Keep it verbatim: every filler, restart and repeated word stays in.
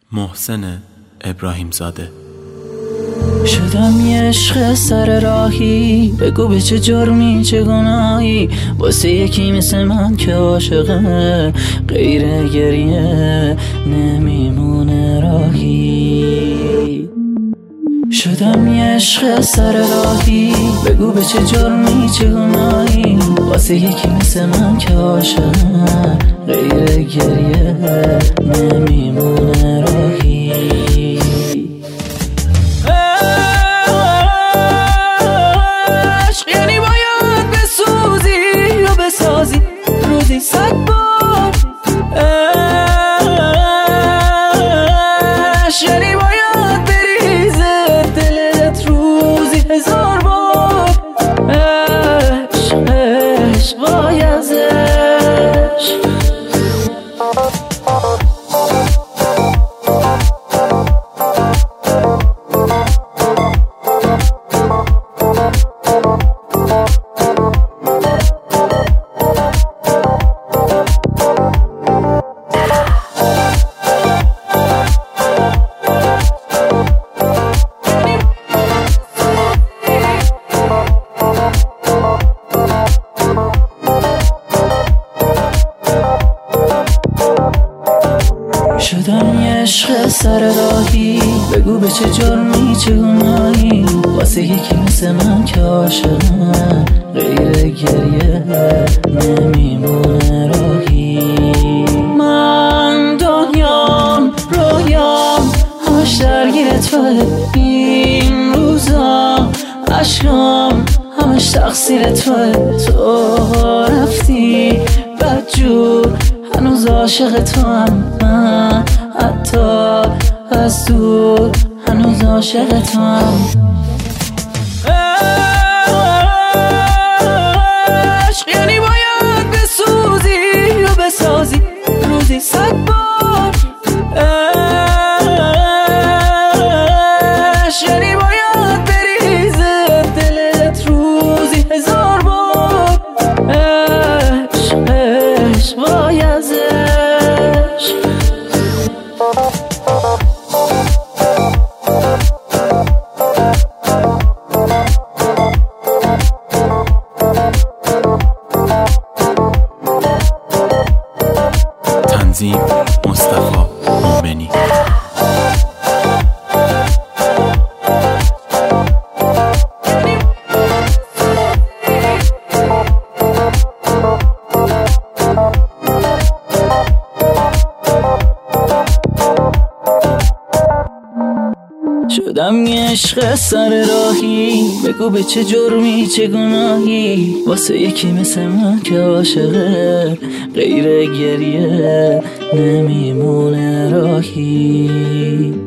محسن ابراهیم زاده. شدم یه عشق سر راهی، بگو به چه جرمی چه گناهی، واسه یکی مثل من که عاشقه غیر گریه نمیمونه راهی. شدم یه عشق سر راهی، بگو به چه جرمی چه گناهی، واسه یکی مثل من که عاشقه غیر گریه نمیمونه راهی. روزی صد بار عشق یعنی باید بریزه دلت روزی هزار بار. عشق عشق وای از عشق. شدم یه عشق سر راهی، بگو به چه جرمی چه گناهی، واسه یکی مثل من که عاشقه غیر گریه نمیمونه راهی. من دنیام رویام همش درگیر توه، این روزا عشقام همش تقصیر توه. تو رفتی بدجور هنوز عاشق تو هم، من حتی از دور هنوز عاشق تو هم. عشق یعنی باید بسوزی و بسازی روزی صد بار. عشق یعنی باید بریزه دلت روزی هزار بار. عشق عشق وای از عشق. تنظیم مصطفی مومنی. شدم یه عشق سر راهی، بگو به چه جرمی چه گناهی، واسه یکی مثل من که عاشقه غیر گریه نمیمونه راهی.